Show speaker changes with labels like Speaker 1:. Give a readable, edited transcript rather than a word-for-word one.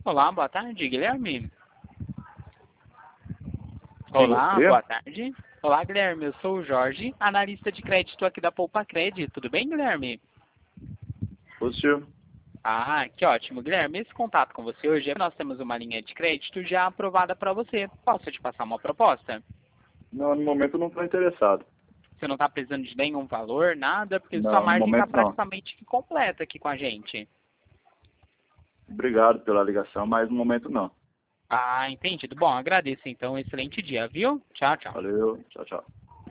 Speaker 1: Olá, boa tarde, Guilherme.
Speaker 2: Sim,
Speaker 1: Olá,
Speaker 2: você?
Speaker 1: boa tarde. Olá, Guilherme. Eu sou o Jorge, analista de crédito aqui da Poupa Cred. Tudo bem, Guilherme?
Speaker 2: Positivo.
Speaker 1: Ah, que ótimo, Guilherme. Esse contato com você hoje é que nós temos uma linha de crédito já aprovada para você. Posso te passar uma proposta?
Speaker 2: Não, no momento eu não estou interessado.
Speaker 1: Você não está precisando de nenhum valor, nada, porque sua
Speaker 2: Não, no
Speaker 1: margem está
Speaker 2: momento não.
Speaker 1: praticamente completa aqui com a gente.
Speaker 2: Obrigado pela ligação, mas no momento não.
Speaker 1: Ah, entendido. Bom, agradeço então. Excelente dia, viu? Tchau, tchau.
Speaker 2: Valeu, tchau, tchau.